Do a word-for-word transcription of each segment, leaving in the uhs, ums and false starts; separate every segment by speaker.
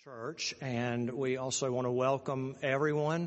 Speaker 1: Church, and we also want to welcome everyone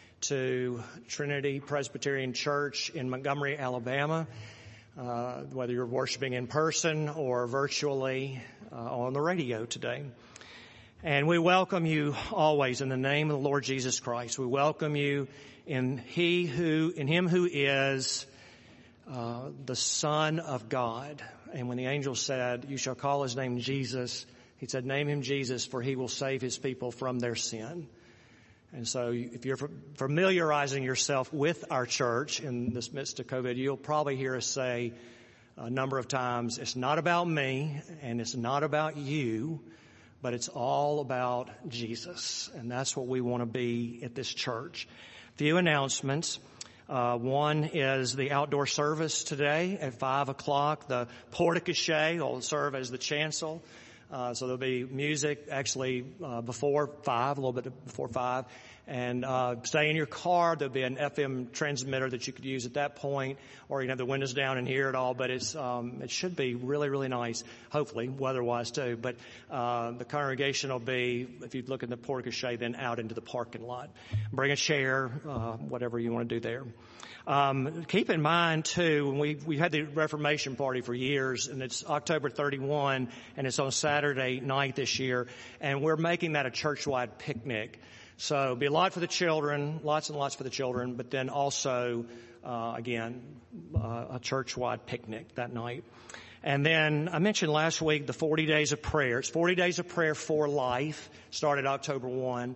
Speaker 1: to Trinity Presbyterian Church in Montgomery, Alabama, uh, whether you're worshiping in person or virtually uh, on the radio today. And we welcome you always in the name of the Lord Jesus Christ. We welcome you in He who, in Him who is uh, the Son of God. And when the angel said, "You shall call His name Jesus," He said, "Name Him Jesus, for He will save His people from their sin." And so if you're familiarizing yourself with our church in this midst of COVID, you'll probably hear us say a number of times, it's not about me and it's not about you, but it's all about Jesus. And that's what we want to be at this church. A few announcements. Uh, one is the outdoor service today at five o'clock. The porte-cochere will serve as the chancel. Uh, so there'll be music actually uh, before five, a little bit before five. And uh, stay in your car. There'll be an F M transmitter that you could use at that point, or you can have the windows down and hear it all. But it's um, it should be really, really nice, hopefully, weather-wise too. But uh, the congregation will be, if you look at the porte-cochere, then out into the parking lot. Bring a chair, uh, whatever you want to do there. Um, keep in mind too, when we, we had the Reformation Party for years, and it's October thirty-first, and it's on Saturday night this year, and we're making that a church-wide picnic. So it'll be a lot for the children, lots and lots for the children, but then also, uh, again, uh, a church-wide picnic that night. And then I mentioned last week the forty days of prayer. It's forty days of prayer for life, started October first.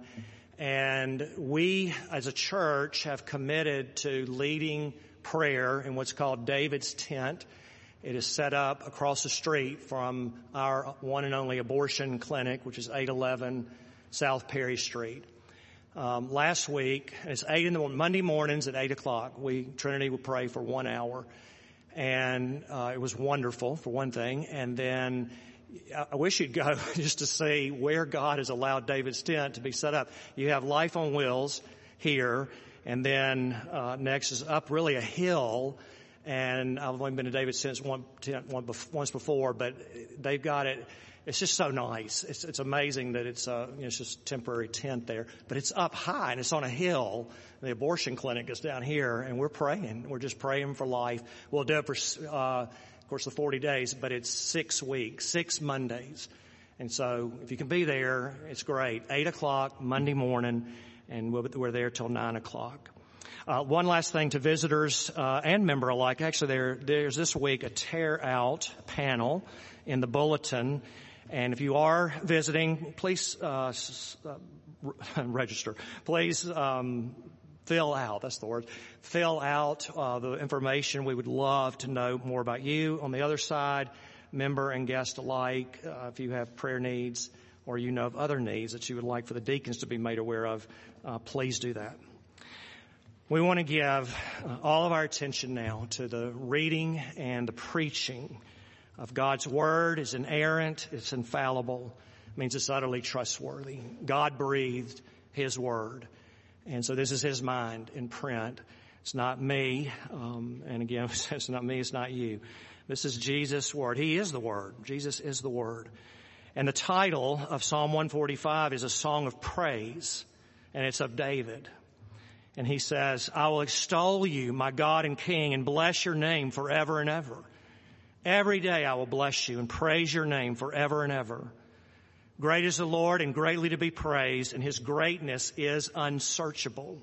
Speaker 1: And we, as a church, have committed to leading prayer in what's called David's Tent. It is set up across the street from our one and only abortion clinic, which is eight eleven South Perry Street. Um, last week, it's eight in the morning, Monday mornings at eight o'clock. We, Trinity, will pray for one hour. And, uh, it was wonderful, for one thing. And then I wish you'd go just to see where God has allowed David's Tent to be set up. You have Life on Wheels here, and then uh, next is up really a hill. And I've only been to David's Tent one, tent one, once before, but they've got it. It's just so nice. It's, it's amazing that it's uh, you know, it's just a temporary tent there, but it's up high and it's on a hill. The abortion clinic is down here, and we're praying. We're just praying for life. We'll do it for. Uh, Of course, the forty days, but it's six weeks, six Mondays. And so if you can be there, it's great. eight o'clock Monday morning, and we're there till nine o'clock. Uh, one last thing to visitors uh, and member alike. Actually, there, there's this week a tear out panel in the bulletin. And if you are visiting, please uh, uh, register. Please um Fill out, that's the word, fill out uh, the information. We would love to know more about you. On the other side, member and guest alike, uh, if you have prayer needs or you know of other needs that you would like for the deacons to be made aware of, uh, please do that. We want to give uh, all of our attention now to the reading and the preaching of God's Word. It's inerrant, it's infallible, it means it's utterly trustworthy. God breathed His Word. And so this is His mind in print. It's not me. Um, and again, it's not me, it's not you. This is Jesus' Word. He is the Word. Jesus is the Word. And the title of Psalm one forty-five is a song of praise, and it's of David. And he says, "I will extol you, my God and King, and bless your name forever and ever. Every day I will bless you and praise your name forever and ever. Great is the Lord and greatly to be praised, and His greatness is unsearchable.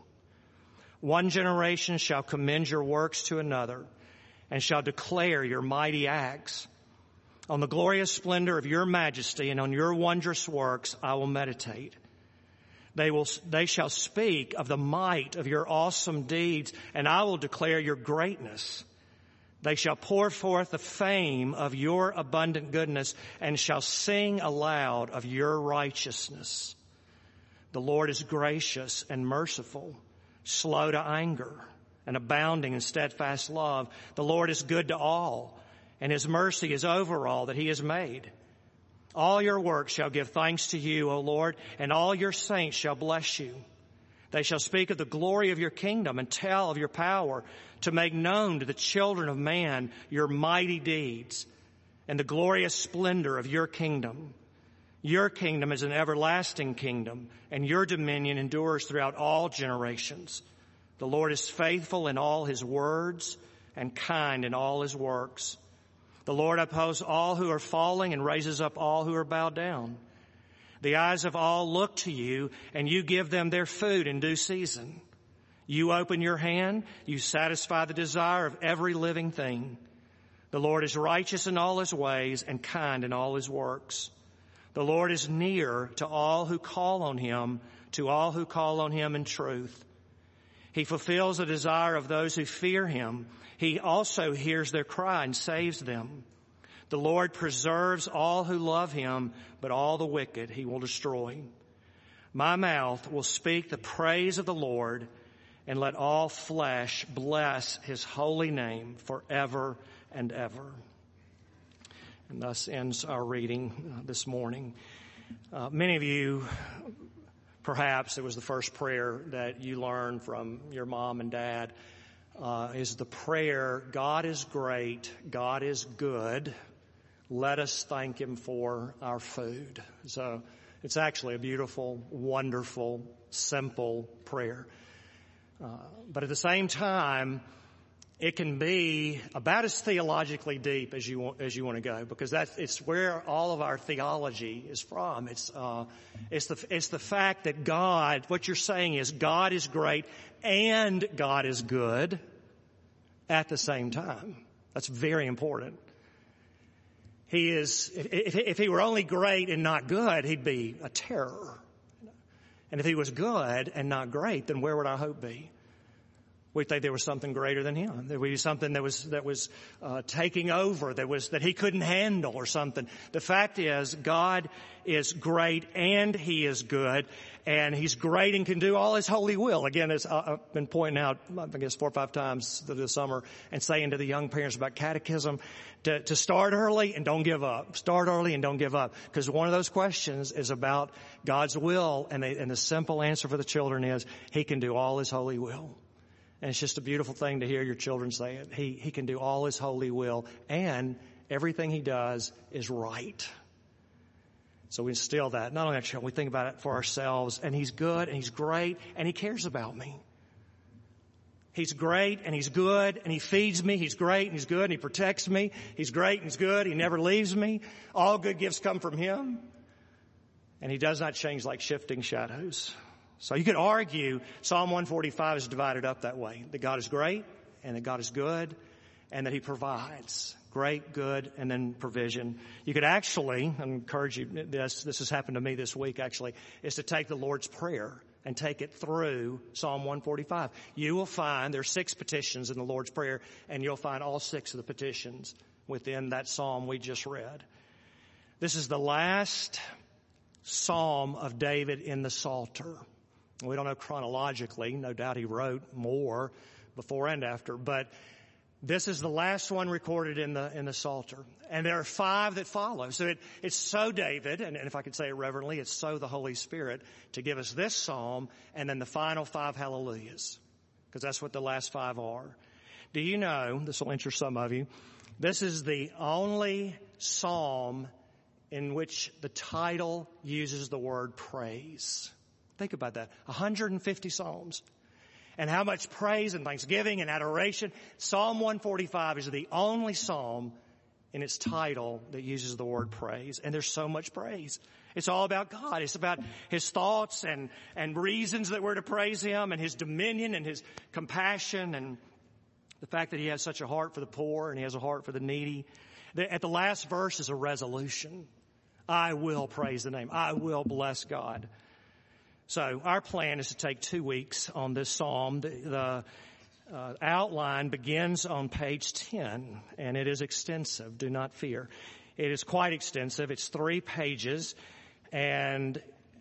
Speaker 1: One generation shall commend your works to another, and shall declare your mighty acts. On the glorious splendor of your majesty and on your wondrous works I will meditate. They will, they shall speak of the might of your awesome deeds, and I will declare your greatness. They shall pour forth the fame of your abundant goodness and shall sing aloud of your righteousness. The Lord is gracious and merciful, slow to anger, and abounding in steadfast love. The Lord is good to all, and His mercy is over all that He has made. All your works shall give thanks to you, O Lord, and all your saints shall bless you. They shall speak of the glory of your kingdom and tell of your power, to make known to the children of man your mighty deeds and the glorious splendor of your kingdom. Your kingdom is an everlasting kingdom, and your dominion endures throughout all generations. The Lord is faithful in all his words and kind in all his works. The Lord upholds all who are falling and raises up all who are bowed down. The eyes of all look to you, and you give them their food in due season. You open your hand, you satisfy the desire of every living thing. The Lord is righteous in all his ways and kind in all his works. The Lord is near to all who call on him, to all who call on him in truth. He fulfills the desire of those who fear him. He also hears their cry and saves them. The Lord preserves all who love him, but all the wicked he will destroy. My mouth will speak the praise of the Lord, and let all flesh bless his holy name forever and ever. And thus ends our reading this morning. Uh, many of you, perhaps it was the first prayer that you learned from your mom and dad, uh, is the prayer, God is great, God is good, let us thank him for our food. So it's actually a beautiful, wonderful, simple prayer. Uh, but at the same time, it can be about as theologically deep as you want, as you want to go, because that's, it's where all of our theology is from. It's, uh, it's the, it's the fact that God, what you're saying is God is great and God is good at the same time. That's very important. He is, if, if he were only great and not good, he'd be a terror. And if he was good and not great, then where would our hope be? We'd think there was something greater than him. There would be something that was, that was, uh, taking over, that was, that he couldn't handle or something. The fact is, God is great and he is good, and he's great and can do all his holy will. Again, as I've been pointing out, I guess four or five times this summer, and saying to the young parents about catechism, to, to start early and don't give up. Start early and don't give up. Because one of those questions is about God's will, and, they, and the simple answer for the children is, he can do all his holy will. And it's just a beautiful thing to hear your children say it. He, he can do all his holy will, and everything he does is right. So we instill that. Not only that, we think about it for ourselves, and he's good, and he's great, and he cares about me. He's great, and he's good, and he feeds me. He's great, and he's good, and he protects me. He's great, and he's good. He never leaves me. All good gifts come from him. And he does not change like shifting shadows. So you could argue Psalm one forty-five is divided up that way, that God is great and that God is good and that he provides. Great, good, and then provision. You could actually, I encourage you, this, this has happened to me this week actually, is to take the Lord's Prayer and take it through Psalm one forty-five. You will find there are six petitions in the Lord's Prayer, and you'll find all six of the petitions within that psalm we just read. This is the last psalm of David in the Psalter. We don't know chronologically. No doubt he wrote more before and after, but this is the last one recorded in the in the Psalter. And there are five that follow. So it, it's so David, and, and if I could say it reverently, it's so the Holy Spirit to give us this psalm and then the final five hallelujahs, because that's what the last five are. Do you know, this will interest some of you, this is the only psalm in which the title uses the word praise. Think about that. one hundred fifty psalms. And how much praise and thanksgiving and adoration. Psalm one forty-five is the only psalm in its title that uses the word praise. And there's so much praise. It's all about God. It's about his thoughts and, and reasons that we're to praise him, and his dominion and his compassion, and the fact that he has such a heart for the poor and he has a heart for the needy. At the last verse is a resolution. I will praise the name. I will bless God. So our plan is to take two weeks on this psalm. The, the uh, outline begins on page ten, and it is extensive. Do not fear. It is quite extensive. It's three pages, and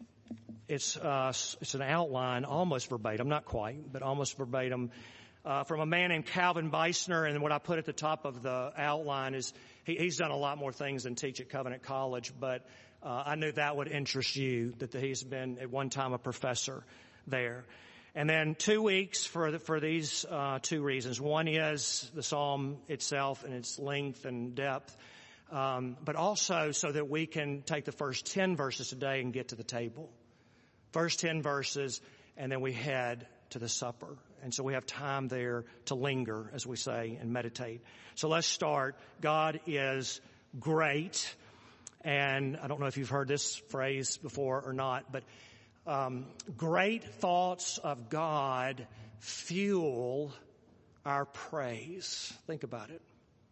Speaker 1: it's uh, it's an outline almost verbatim, not quite, but almost verbatim, uh, from a man named Calvin Beisner. And what I put at the top of the outline is he, he's done a lot more things than teach at Covenant College, but Uh, I knew that would interest you, that he's been at one time a professor there. And then two weeks for the, for these uh, two reasons. One is the psalm itself and its length and depth. um, but also so that we can take the first ten verses today and get to the table. First ten verses, and then we head to the supper. And so we have time there to linger, as we say, and meditate. So let's start. God is great. And I don't know if you've heard this phrase before or not, but um, great thoughts of God fuel our praise. Think about it.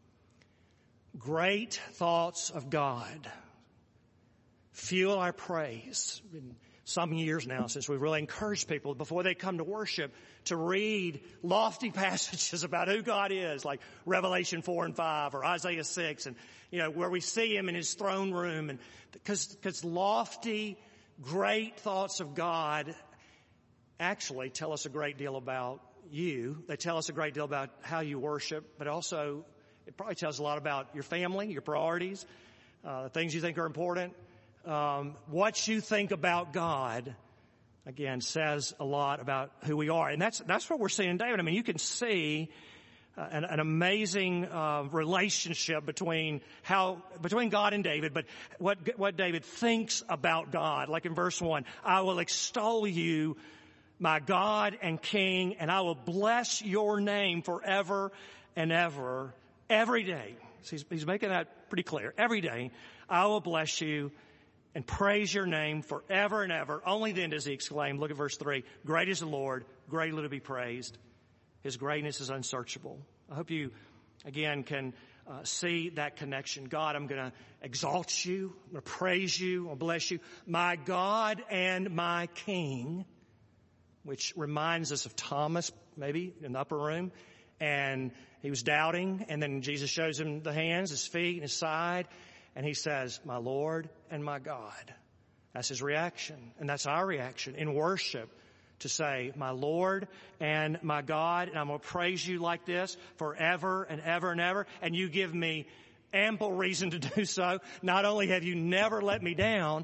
Speaker 1: Great thoughts of God fuel our praise. Been some years now since we've really encouraged people before they come to worship to read lofty passages about who God is, like Revelation four and five or Isaiah six, and you know where we see Him in His throne room, and because because lofty, great thoughts of God actually tell us a great deal about you. They tell us a great deal about how you worship, but also it probably tells a lot about your family, your priorities, uh, the things you think are important. Um, what you think about God, again, says a lot about who we are. And that's, that's what we're seeing in David. I mean, you can see uh, an, an amazing uh, relationship between how, between God and David, but what, what David thinks about God. Like in verse one, I will extol you, my God and King, and I will bless your name forever and ever, every day. So he's, he's making that pretty clear. Every day, I will bless you and praise your name forever and ever. Only then does he exclaim, look at verse three, great is the Lord, greatly to be praised. His greatness is unsearchable. I hope you, again, can uh, see that connection. God, I'm going to exalt you, I'm going to praise you, I'll bless you. My God and my King, which reminds us of Thomas, maybe, in the upper room. And he was doubting, and then Jesus shows him the hands, his feet, and his side. And he says, my Lord and my God. That's his reaction. And that's our reaction in worship, to say, my Lord and my God. And I'm going to praise you like this forever and ever and ever. And you give me ample reason to do so. Not only have you never let me down,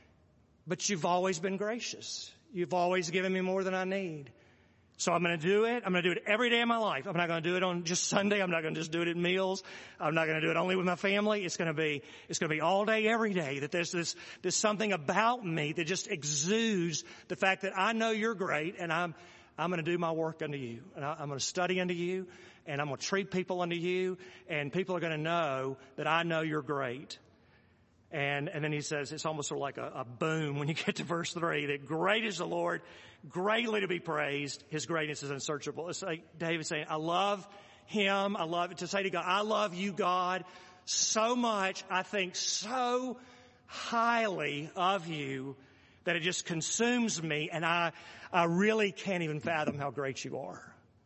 Speaker 1: but you've always been gracious. You've always given me more than I need. So I'm going to do it. I'm going to do it every day of my life. I'm not going to do it on just Sunday. I'm not going to just do it at meals. I'm not going to do it only with my family. It's going to be, it's going to be all day, every day, that there's this, there's something about me that just exudes the fact that I know you're great, and I'm, I'm going to do my work unto you, and I, I'm going to study unto you, and I'm going to treat people unto you, and people are going to know that I know you're great. And, and then he says, it's almost sort of like a, a boom when you get to verse three, that great is the Lord, greatly to be praised. His greatness is unsearchable. It's like David saying, I love him. I love it to say to God, I love you, God, so much. I think so highly of you that it just consumes me. And I, I really can't even fathom how great you are.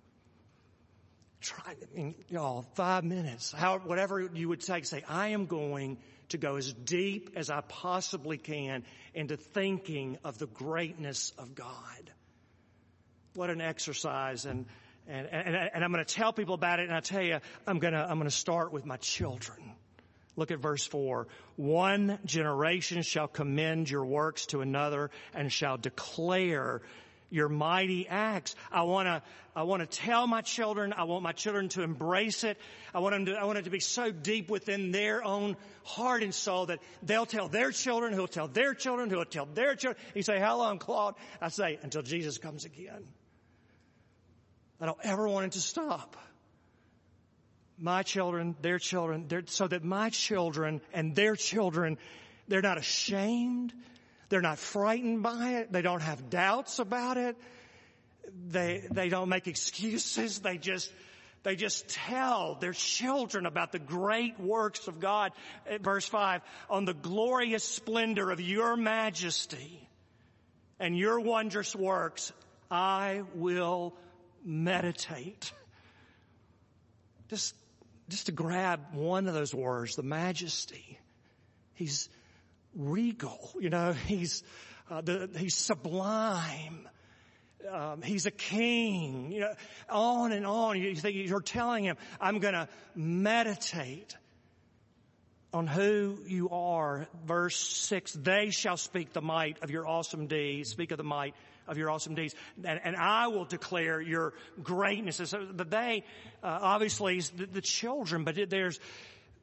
Speaker 1: Try, I mean, y'all, five minutes, how, whatever you would take, say, I am going to go as deep as I possibly can into thinking of the greatness of God. What an exercise. And, and, and, and I'm going to tell people about it. And I tell you, I'm going to, I'm going to start with my children. Look at verse four. One generation shall commend your works to another and shall declare your mighty acts. I want to, I want to tell my children. I want my children to embrace it. I want them to, I want it to be so deep within their own heart and soul that they'll tell their children, who'll tell their children, who'll tell their children. You say, how long, Claude? I say, until Jesus comes again. I don't ever want it to stop. My children, their children, their, so that my children and their children, they're not ashamed. They're not frightened by it. They don't have doubts about it. They, they don't make excuses. They just, they just tell their children about the great works of God. At verse five, on the glorious splendor of your majesty and your wondrous works, I will meditate. Just, just to grab one of those words, the majesty. He's regal, you know, he's, uh, the, he's sublime. Um, he's a king, you know, on and on. You think you're telling him, I'm going to meditate on who you are. Verse six, they shall speak the might of your awesome deeds, speak of the might of your awesome deeds, and, and I will declare your greatness. And so the they, uh, obviously is the, the children, but it, there's,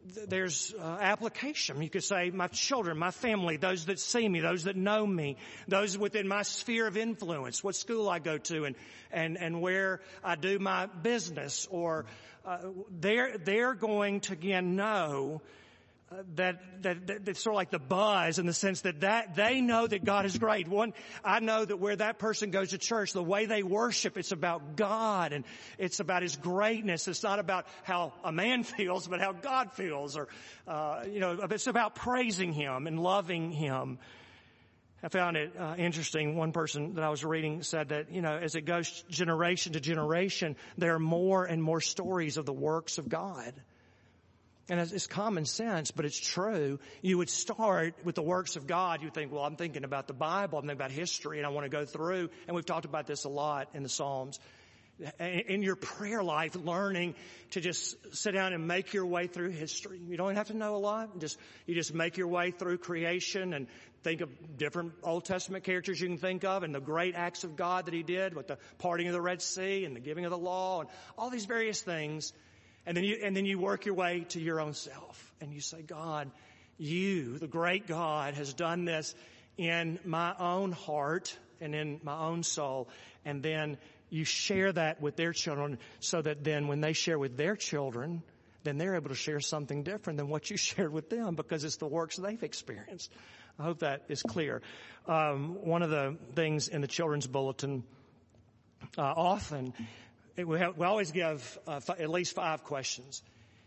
Speaker 1: there's uh, application. You could say my children, my family, those that see me, those that know me, those within my sphere of influence, what school I go to and, and, and where I do my business, or uh, they're, they're going to again know Uh, that, that, that, that's sort of like the buzz in the sense that, that they know that God is great. One, I know that where that person goes to church, the way they worship, it's about God and it's about His greatness. It's not about how a man feels, but how God feels, or, uh, you know, it's about praising Him and loving Him. I found it uh, interesting. One person that I was reading said that, you know, as it goes generation to generation, there are more and more stories of the works of God. And it's common sense, but it's true. You would start with the works of God. You think, well, I'm thinking about the Bible. I'm thinking about history, and I want to go through. And we've talked about this a lot in the Psalms. In your prayer life, learning to just sit down and make your way through history. You don't have to know a lot. Just, you just make your way through creation and think of different Old Testament characters you can think of and the great acts of God that He did with the parting of the Red Sea and the giving of the law and all these various things. And then you, and then you work your way to your own self and you say, God, you, the great God, has done this in my own heart and in my own soul. And then you share that with their children so that then when they share with their children, then they're able to share something different than what you shared with them because it's the works they've experienced. I hope that is clear. Um, one of the things in the children's bulletin, uh, often, it, we, have, we always give uh, f- at least five questions.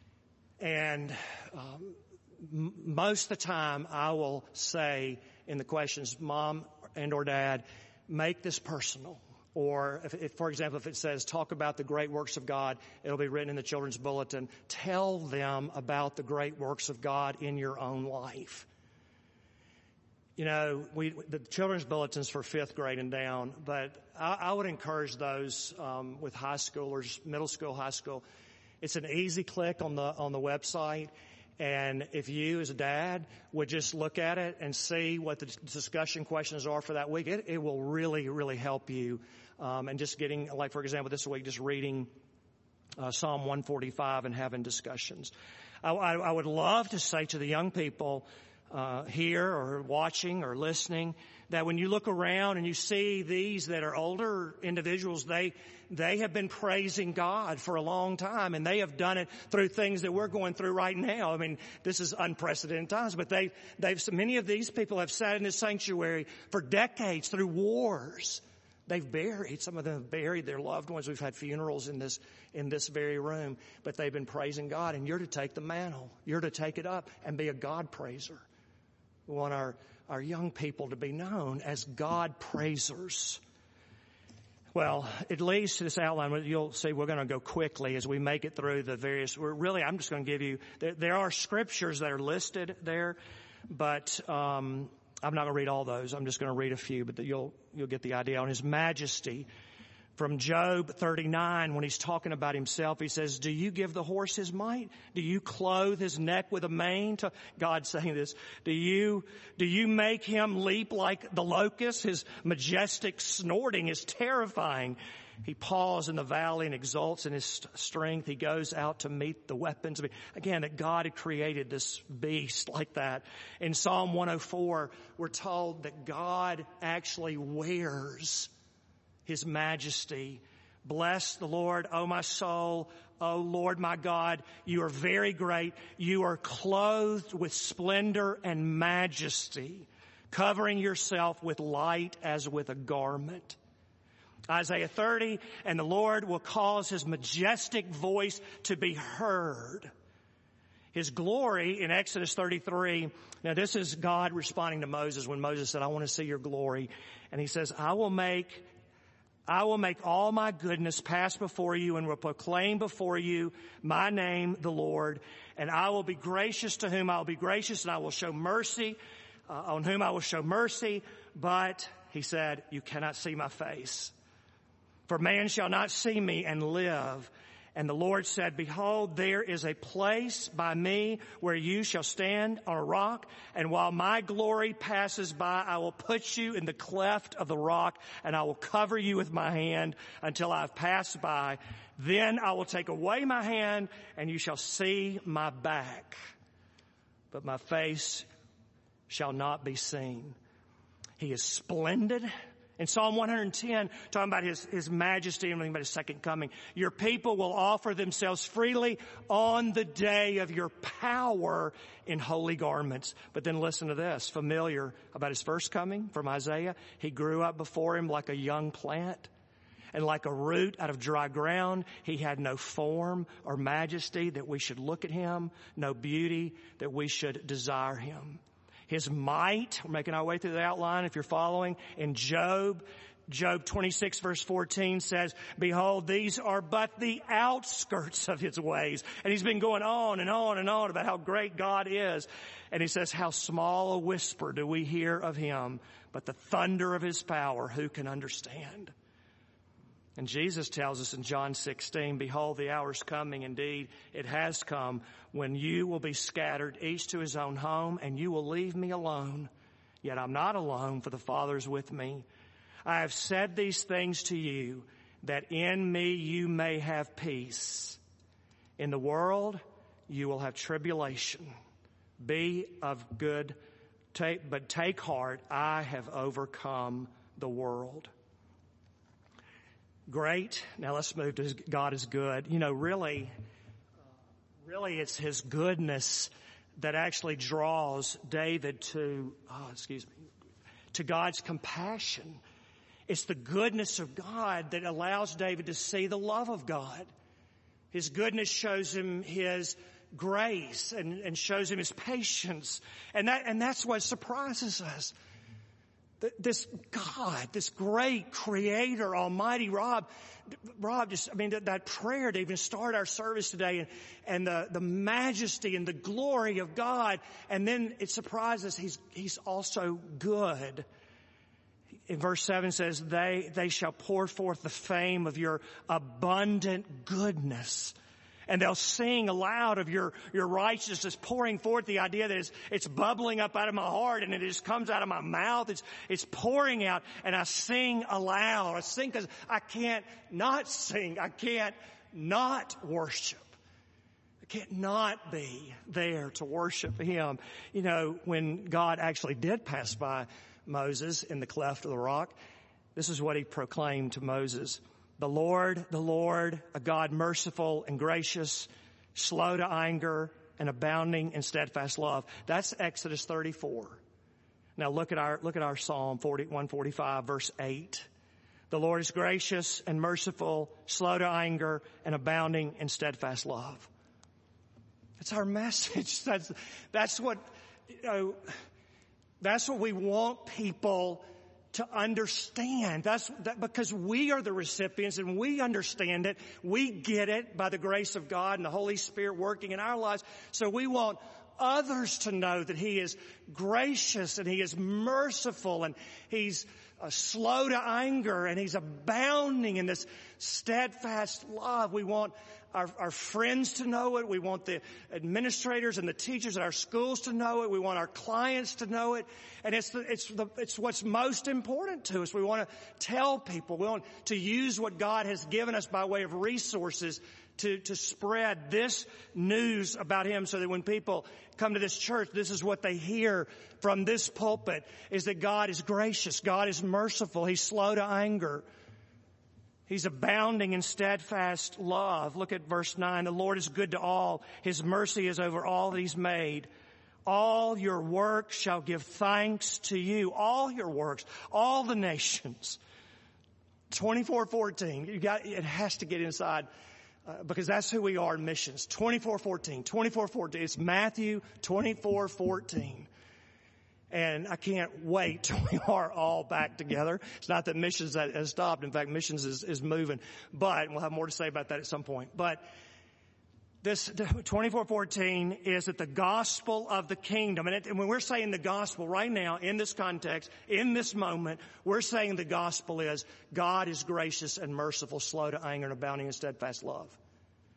Speaker 1: And um, m- most of the time I will say in the questions, Mom and or Dad, make this personal. Or if, if, for example, if it says, talk about the great works of God, it'll be written in the children's bulletin. Tell them about the great works of God in your own life. You know, we, the children's bulletin's for fifth grade and down, but I, I would encourage those um, with high schoolers, middle school, high school. It's an easy click on the on the website. And if you as a dad would just look at it and see what the discussion questions are for that week, it, it will really, really help you. Um, and just getting, like, for example, this week, just reading uh, Psalm one forty-five and having discussions. I, I, I would love to say to the young people uh, here or watching or listening that when you look around and you see these that are older individuals, they they have been praising God for a long time, and they have done it through things that we're going through right now. I mean, this is unprecedented times, but they they've many of these people have sat in this sanctuary for decades through wars. They've buried, some of them have buried their loved ones. We've had funerals in this in this very room, but they've been praising God, and you're to take the mantle. You're to take it up and be a God praiser. We want our our young people to be known as God praisers. Well, it leads to this outline. You'll see we're going to go quickly as we make it through the various. We're really, I'm just going to give you, there, there are scriptures that are listed there, but um, I'm not going to read all those. I'm just going to read a few, but you'll you'll get the idea. On His majesty, from Job thirty-nine, when he's talking about himself, he says, do you give the horse his might? Do you clothe his neck with a mane? To, God saying this. Do you, do you make him leap like the locust? His majestic snorting is terrifying. He paws in the valley and exults in his strength. He goes out to meet the weapons. Again, that God had created this beast like that. In Psalm one oh four, we're told that God actually wears His majesty. Bless the Lord, O my soul. O Lord my God, you are very great. You are clothed with splendor and majesty, covering yourself with light as with a garment. Isaiah thirty, and the Lord will cause His majestic voice to be heard. His glory in Exodus thirty-three. Now this is God responding to Moses when Moses said, I want to see your glory. And He says, I will make I will make all my goodness pass before you and will proclaim before you my name, the Lord. And I will be gracious to whom I will be gracious, and I will show mercy uh, on whom I will show mercy. But, He said, you cannot see my face. For man shall not see me and live. And the Lord said, behold, there is a place by me where you shall stand on a rock. And while my glory passes by, I will put you in the cleft of the rock, and I will cover you with my hand until I have passed by. Then I will take away my hand, and you shall see my back, but my face shall not be seen. He is splendid. In Psalm one hundred ten, talking about his, his majesty and about his second coming, your people will offer themselves freely on the day of your power in holy garments. But then listen to this, familiar about his first coming from Isaiah. He grew up before him like a young plant, and like a root out of dry ground. He had no form or majesty that we should look at him, no beauty that we should desire him. His might, we're making our way through the outline if you're following, in Job, Job twenty-six verse fourteen says, behold, these are but the outskirts of his ways. And he's been going on and on and on about how great God is. And he says, how small a whisper do we hear of him, but the thunder of his power, who can understand? And Jesus tells us in John sixteen, behold, the hour is coming. Indeed, it has come when you will be scattered, each to his own home, and you will leave me alone. Yet I'm not alone, for the Father is with me. I have said these things to you, that in me you may have peace. In the world you will have tribulation. Be of good, take, but take heart, I have overcome the world. Great. Now let's move to God is good. You know, really, really it's his goodness that actually draws David to, oh, excuse me, to God's compassion. It's the goodness of God that allows David to see the love of God. His goodness shows him his grace and, and shows him his patience. And that, and that's what surprises us. This God, this great creator, almighty Rob, Rob just, I mean, that, that prayer to even start our service today and, and the, the majesty and the glory of God. And then it surprises, he's, he's also good. In verse seven says, they, they shall pour forth the fame of your abundant goodness. And they'll sing aloud of your, your righteousness, pouring forth the idea that it's, it's bubbling up out of my heart and it just comes out of my mouth. It's, it's pouring out, and I sing aloud. I sing because I can't not sing. I can't not worship. I can't not be there to worship him. You know, when God actually did pass by Moses in the cleft of the rock, this is what he proclaimed to Moses. The Lord, the Lord, a God merciful and gracious, slow to anger and abounding in steadfast love. That's Exodus thirty-four. Now look at our, look at our Psalm one forty-five verse eight. The Lord is gracious and merciful, slow to anger and abounding in steadfast love. That's our message. That's, that's what, you know, that's what we want people to understand. That's that, because we are the recipients and we understand it. We get it by the grace of God and the Holy Spirit working in our lives. So we want others to know that he is gracious and he is merciful and he's uh, slow to anger and he's abounding in this steadfast love. We want Our, our friends to know it. We want the administrators and the teachers at our schools to know it. We want our clients to know it. And it's the, it's the, it's what's most important to us. We want to tell people. We want to use what God has given us by way of resources to, to spread this news about him so that when people come to this church, this is what they hear from this pulpit, is that God is gracious. God is merciful. He's slow to anger. He's abounding in steadfast love. Look at verse nine. The Lord is good to all. His mercy is over all that he's made. All your works shall give thanks to you. All your works, all the nations. twenty-four fourteen. You got, it has to get inside uh, because that's who we are in missions. twenty-four fourteen. twenty-four fourteen. It's Matthew twenty-four fourteen. And I can't wait till we are all back together. It's not that missions has stopped. In fact, missions is, is moving. But we'll have more to say about that at some point. But this twenty-four fourteen is that the gospel of the kingdom. And, it, and when we're saying the gospel right now, in this context, in this moment, we're saying the gospel is God is gracious and merciful, slow to anger and abounding in steadfast love.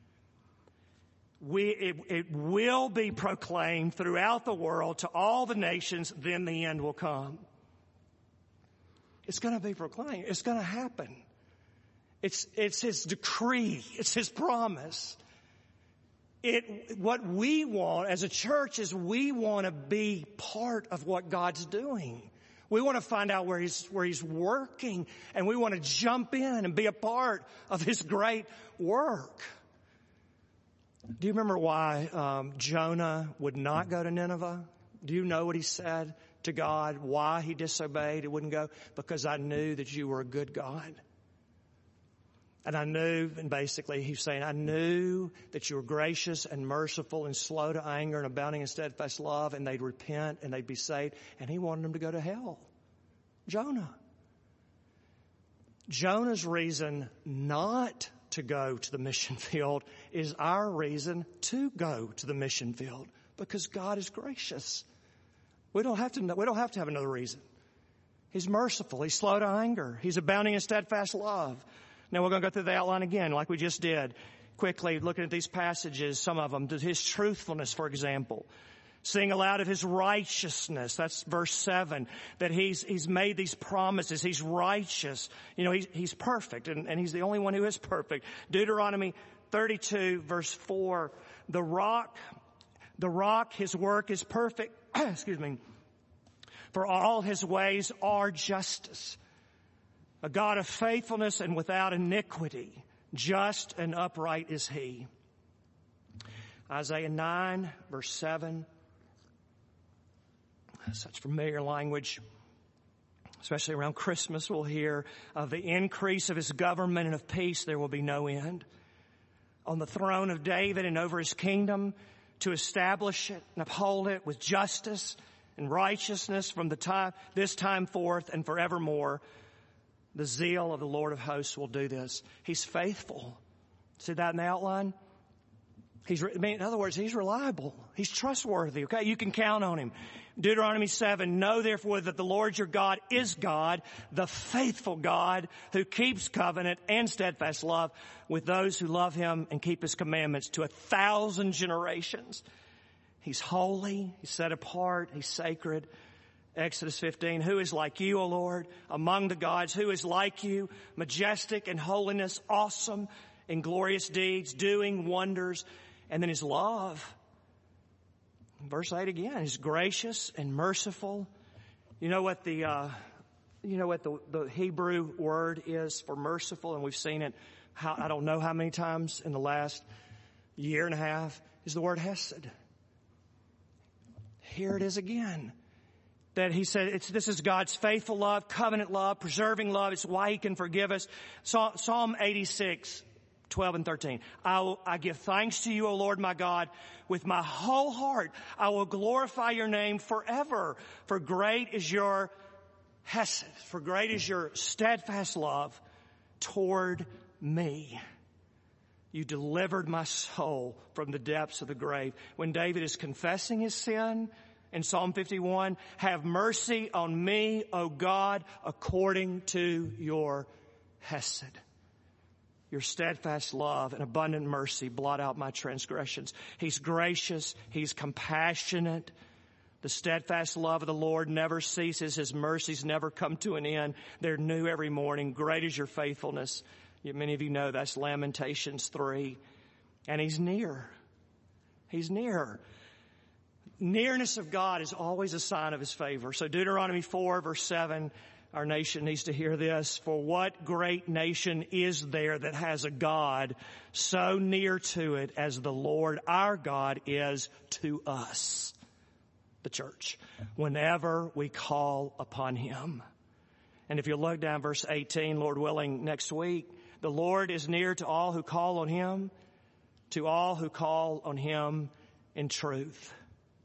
Speaker 2: we, it, it will be proclaimed throughout the world to all the nations, then the end will come. It's going to be proclaimed. It's going to happen. It's, it's His decree. It's His promise. It, what we want as a church is we want to be part of what God's doing. We want to find out where He's, where He's working, and we want to jump in and be a part of His great work. Do you remember why um, Jonah would not go to Nineveh? Do you know what he said to God? Why he disobeyed? He wouldn't go? Because I knew that you were a good God. And I knew, and basically he's saying, I knew that you were gracious and merciful and slow to anger and abounding in steadfast love, and they'd repent and they'd be saved. And he wanted them to go to hell. Jonah. Jonah's reason not to go to the mission field is our reason to go to the mission field, because God is gracious. We don't have to, we don't have to have another reason. He's merciful. He's slow to anger. He's abounding in steadfast love. Now we're going to go through the outline again like we just did. Quickly looking at these passages, some of them. His truthfulness, for example. Sing aloud of His righteousness. That's verse seven. That He's, He's made these promises. He's righteous. You know, He's, he's perfect, and, and He's the only one who is perfect. Deuteronomy thirty-two verse four. The rock, the rock, His work is perfect. Excuse me. For all His ways are justice. A God of faithfulness and without iniquity. Just and upright is He. Isaiah nine verse seven. Such familiar language, especially around Christmas. We'll hear of the increase of His government, and of peace there will be no end. On the throne of David and over His kingdom, to establish it and uphold it with justice and righteousness from the time, this time forth and forevermore. The zeal of the Lord of hosts will do this. He's faithful. See that in the outline? He's, I mean, in other words, He's reliable. He's trustworthy, okay? You can count on Him. Deuteronomy seven, know therefore that the Lord your God is God, the faithful God who keeps covenant and steadfast love with those who love Him and keep His commandments to a thousand generations. He's holy. He's set apart. He's sacred. Exodus fifteen, who is like you, O Lord, among the gods? Who is like you, majestic in holiness, awesome in glorious deeds, doing wonders? And then His love. Verse eight again, He's gracious and merciful. You know what the, uh, you know what the, the Hebrew word is for merciful, and we've seen it, how, I don't know how many times in the last year and a half, is the word hesed. Here it is again. That He said, it's, this is God's faithful love, covenant love, preserving love. It's why He can forgive us. Psalm eighty-six, twelve and thirteen. I, will, I give thanks to you, O Lord my God, with my whole heart. I will glorify your name forever. For great is your hesed, for great is your steadfast love toward me. You delivered my soul from the depths of the grave. When David is confessing his sin, in Psalm fifty-one, have mercy on me, O God, according to your hesed. Your steadfast love and abundant mercy blot out my transgressions. He's gracious. He's compassionate. The steadfast love of the Lord never ceases. His mercies never come to an end. They're new every morning. Great is your faithfulness. Many of you know that's Lamentations three. And He's near. He's near. Nearness of God is always a sign of His favor. So Deuteronomy four verse seven, our nation needs to hear this. For what great nation is there that has a God so near to it as the Lord our God is to us, the church, whenever we call upon Him. And if you look down verse eighteen, Lord willing, next week, the Lord is near to all who call on Him, to all who call on Him in truth.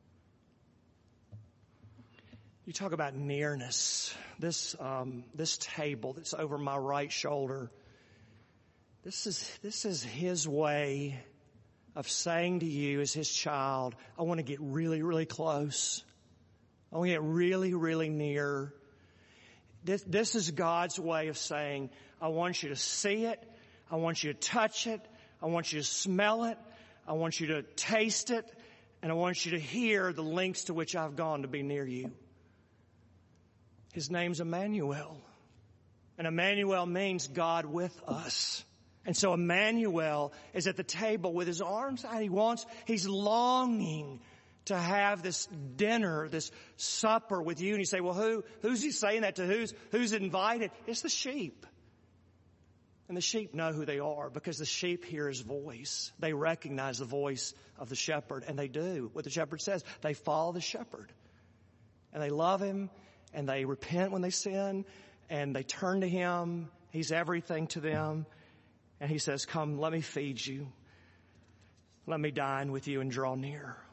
Speaker 2: You talk about nearness. This um, this table that's over my right shoulder. This is this is His way of saying to you as His child, I want to get really, really close. I want to get really, really near. This, this is God's way of saying, I want you to see it. I want you to touch it. I want you to smell it. I want you to taste it, and I want you to hear the lengths to which I've gone to be near you. His name's Emmanuel. And Emmanuel means God with us. And so Emmanuel is at the table with his arms out. He wants, he's longing to have this dinner, this supper with you. And you say, well, who, who's he saying that to? Who's, who's invited? It's the sheep. And the sheep know who they are because the sheep hear his voice. They recognize the voice of the shepherd, and they do what the shepherd says. They follow the shepherd, and they love him, and they repent when they sin, and they turn to him. He's everything to them. And he says, come, let me feed you. Let me dine with you and draw near.